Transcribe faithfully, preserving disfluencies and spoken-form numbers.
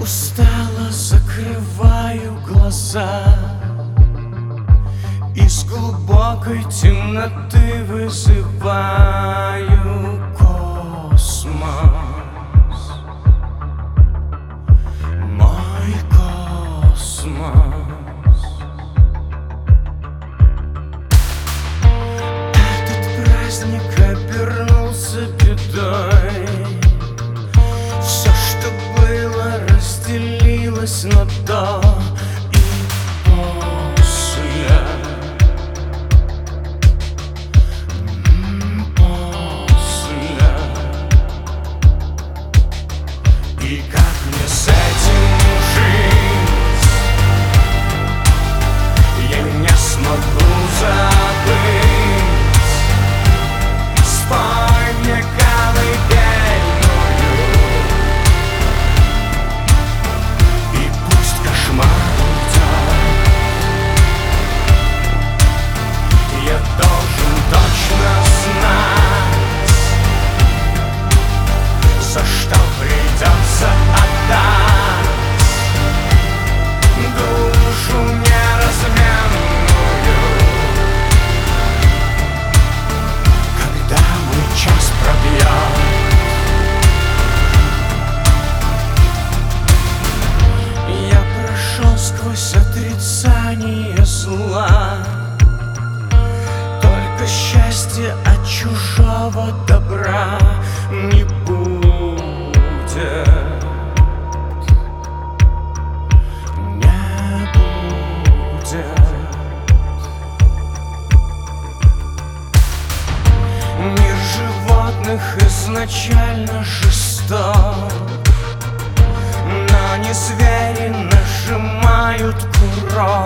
Устало закрываю глаза, из глубокой темноты вызываю космос, мой космос. Этот праздник обернулся бедой. Все, что было, разделилось на до и после. После. И как мне с этим жить? Я не смогу забыть. Спой мне колыбельную, и пусть кошмар уйдет. Я должен точно знать, за что придется отдать душу неразменную, когда мой час пробьет. Я прошел сквозь отрицание зла, только счастье от чужого добра не будет, не будет. Мир животных изначально жесток, но не звери нажимают курок.